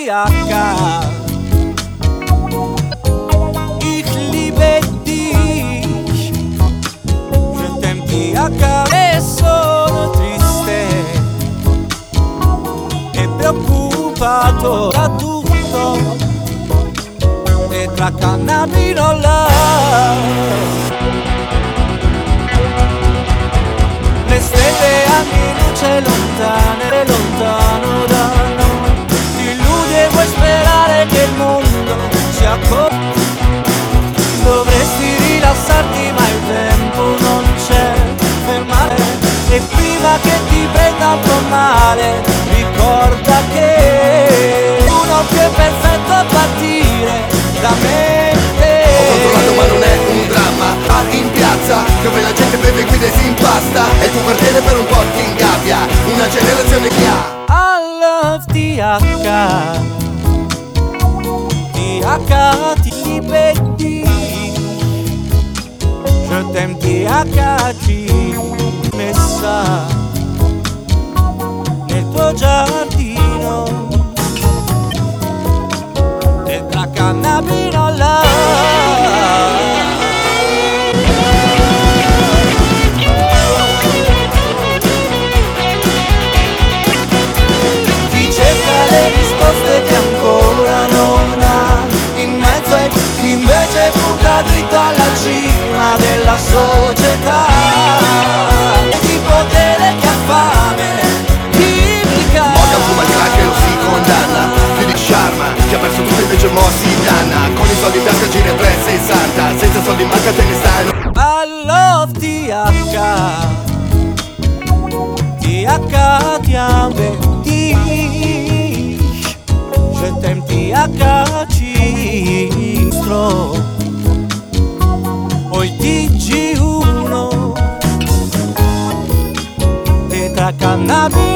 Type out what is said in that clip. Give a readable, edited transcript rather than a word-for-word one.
TH. Ich liebe dich. Je t'aime TH. E sono triste e preoccupato da tutto, e tra cannabinola le stelle anni luce lontane, lontano da noi. Ti illudi e vuoi sperare che il mondo sia dovresti rilassarti ma il tempo non c'è. Fermare e prima che ti prenda un po' male ricorda che uno più è perfetto a partire da mente. Ho controllato ma non è un dramma. In piazza dove la gente beve e guida e si impasta, e il tuo quartiere per un po' ti ingabbia. Una generazione che ha I love TH. TH ti vedi. Je t'aime THC. Messa nel tuo giardino e tra cannabinola. Che ancora non ha, in mezzo e invece punta dritto alla cima della società, e di potere che ha fame, tipica. Morgan fuma il crack e lo si condanna. Più di Sharma che ha perso tutto invece mo si danna. Con i soldi in tasca gira 360, senza soldi in banca te ne stanno. I love TH. TH ti amo. Je t'aime THC. O il TG1 tetra cannabis.